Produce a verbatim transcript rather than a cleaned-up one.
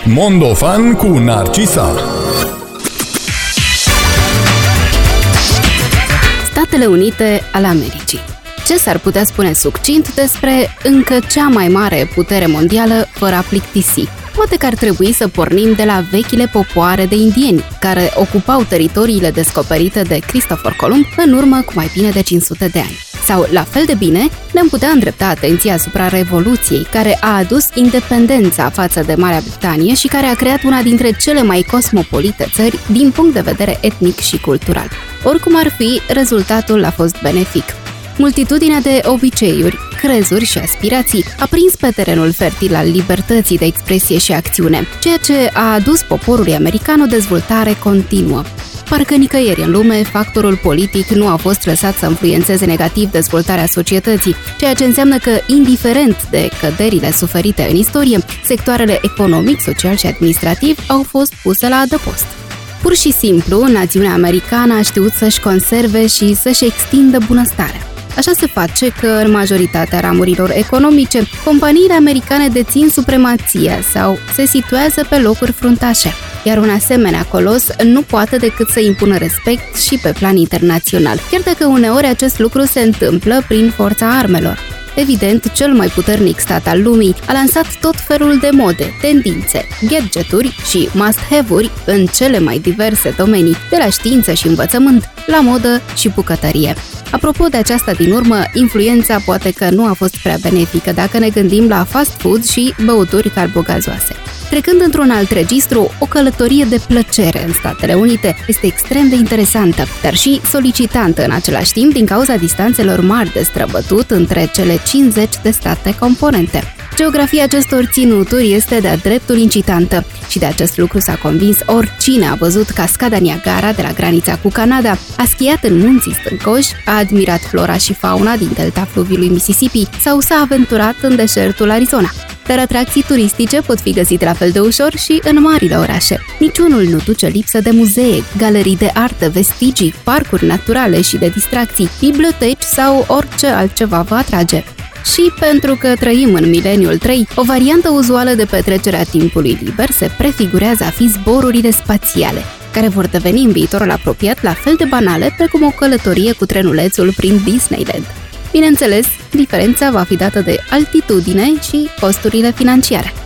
Mondofan cu Narcisa. Statele Unite ale Americii. Ce s-ar putea spune succint despre încă cea mai mare putere mondială fără a plictisi? Poate că ar trebui să pornim de la vechile popoare de indieni, care ocupau teritoriile descoperite de Christopher Columb în urmă cu mai bine de cinci sute de ani. Sau, la fel de bine, ne-am putea îndrepta atenția asupra Revoluției, care a adus independența față de Marea Britanie și care a creat una dintre cele mai cosmopolite țări din punct de vedere etnic și cultural. Oricum ar fi, rezultatul a fost benefic. Multitudinea de obiceiuri, crezuri și aspirații a prins pe terenul fertil al libertății de expresie și acțiune, ceea ce a adus poporului american o dezvoltare continuă. Parcă nicăieri în lume, factorul politic nu a fost lăsat să influențeze negativ dezvoltarea societății, ceea ce înseamnă că, indiferent de căderile suferite în istorie, sectoarele economic, social și administrativ au fost puse la adăpost. Pur și simplu, națiunea americană a știut să-și conserve și să-și extindă bunăstarea. Așa se face că, în majoritatea ramurilor economice, companiile americane dețin supremația sau se situează pe locuri fruntașe, iar un asemenea colos nu poate decât să impună respect și pe plan internațional, chiar dacă uneori acest lucru se întâmplă prin forța armelor. Evident, cel mai puternic stat al lumii a lansat tot felul de mode, tendințe, gadgeturi și must-have-uri în cele mai diverse domenii, de la știință și învățământ, la modă și bucătărie. Apropo de aceasta din urmă, influența poate că nu a fost prea benefică dacă ne gândim la fast food și băuturi carbogazoase. Trecând într-un alt registru, o călătorie de plăcere în Statele Unite este extrem de interesantă, dar și solicitantă în același timp din cauza distanțelor mari de străbătut între cele cincizeci de state componente. Geografia acestor ținuturi este de-a dreptul incitantă și de acest lucru s-a convins oricine a văzut cascada Niagara de la granița cu Canada, a schiat în munții stâncoși, a admirat flora și fauna din delta fluviului Mississippi sau s-a aventurat în deșertul Arizona. Dar atracții turistice pot fi găsite la fel de ușor și în marile orașe. Niciunul nu duce lipsă de muzee, galerii de artă, vestigii, parcuri naturale și de distracții, biblioteci sau orice altceva vă atrage. Și pentru că trăim în mileniul trei, o variantă uzuală de petrecere a timpului liber se prefigurează a fi zborurile spațiale, care vor deveni în viitorul apropiat la fel de banale precum o călătorie cu trenulețul prin Disneyland. Bineînțeles, diferența va fi dată de altitudine și costurile financiare.